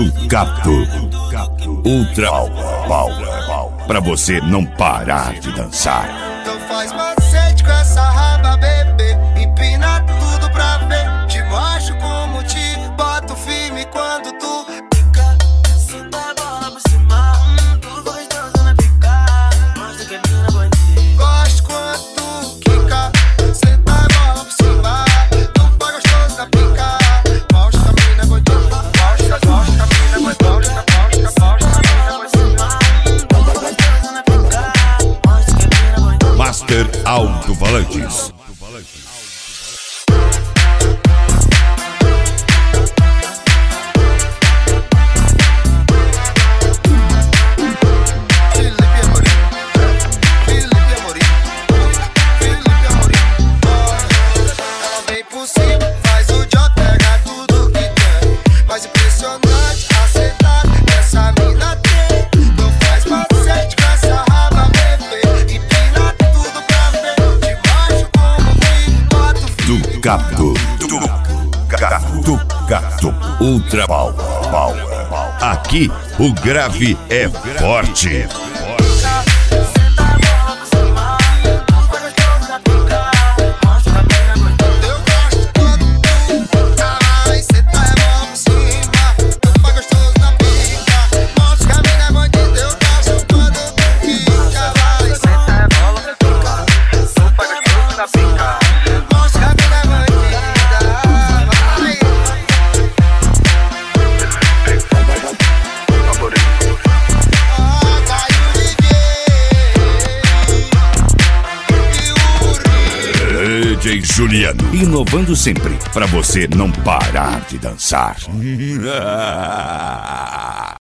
Ducato. Ultra Power. Pra você não parar de dançar. Então faz macete com essa raba, bebê. Empina tudo pra ver. Te mostro como te boto firme quando tu pica. Senta a bola por cima. Tu gostoso na pica. Mostra que a mina é bandida. Gosto quando tu quica. Senta a bola por cima. Tu vai gostoso na pica. Mostra que a mina é bandida. Mostra que a mina é bandida. Mostra que a mina é bandida. Tu vai gostoso na pica. Mostra que a mina é bandida. Master Alto-Falantes. Ducato. Ducato. Ultra Power. Aqui o grave é forte. DJ Juliano, inovando sempre, pra você não parar de dançar.